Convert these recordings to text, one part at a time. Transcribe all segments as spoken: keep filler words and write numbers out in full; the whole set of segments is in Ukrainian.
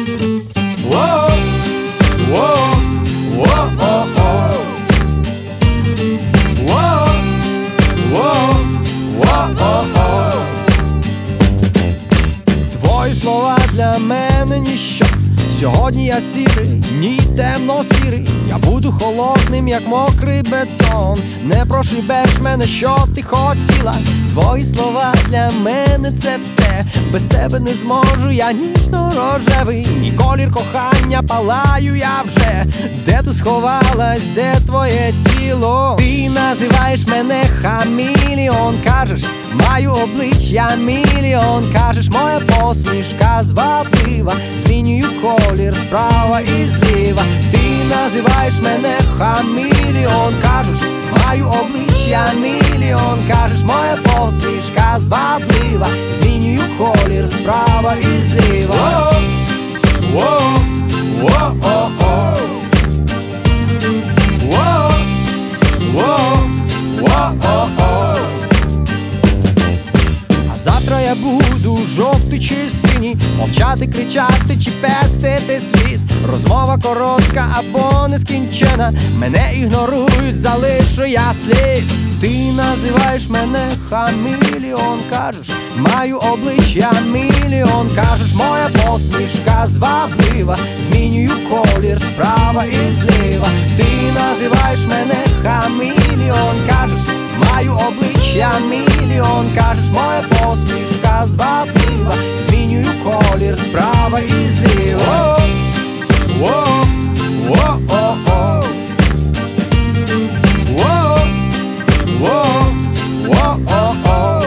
Воу, воу, воу-о-о. Воу, воу, воу-о-о. Твої слова для мене ніщо. Сьогодні я сірий, ні темно-сірий. Я буду холодним, як мокрий бетон. Не прошибеш мене, що ти хотіла. Твої слова для мене це все. Без тебе не зможу, я ніжно-рожевий. І колір кохання палаю я вже. Де ти сховалась, де твоє тіло? Ти називаєш мене хамілеон. Кажеш, маю обличчя мільйон. Кажеш, моя посмішка зваблива. Змінюю колір справа і зліва. Ти називаєш мене хамілеон. Кажеш, маю обличчя мільйон. Кажеш, моя посмішка зваблива. Змінюю колір справа і зліва. Воу, воу-о-о. Воу, воу, воу-о-о. А завтра я буду жовтий чи синій, мовчати, кричати чи пестити світ. Розмова коротка або нескінчена. Мене ігнорують, залишу я слід. Ти називаєш мене хамілеон. Кажеш, маю обличчя мільйон. Кажеш, моя посмішка зваблива. Змінюю колір справа і зліва. Ти називаєш мене хамілеон. Кажеш, маю обличчя мільйон. Кажеш, моя посмішка зваблива. Змінюю колір справа і зліва. Воу, воу-о-о. Воу, воу, воу-о-о.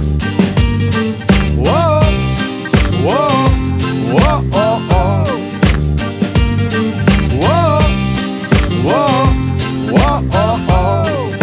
Воу, воу, воу-о-о. Воу, воу, воу-о-о.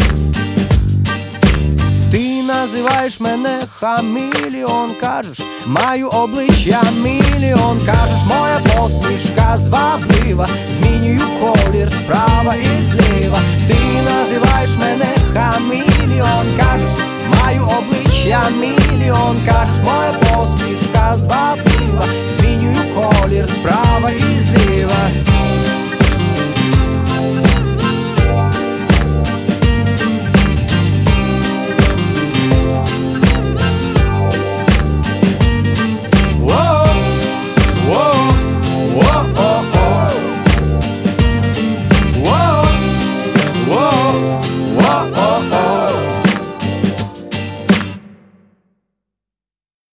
Ти називаєш мене хамілеон. Кажеш, маю обличчя мільйон. Кажеш, моя посмішка зваблива. Змінюю колір справа і зліва. Ти називаєш мене хамілеон. Кажеш, маю обличчя мільйон. Кажеш, моя посмішка зваблива. Змінюю колір справа і зліва.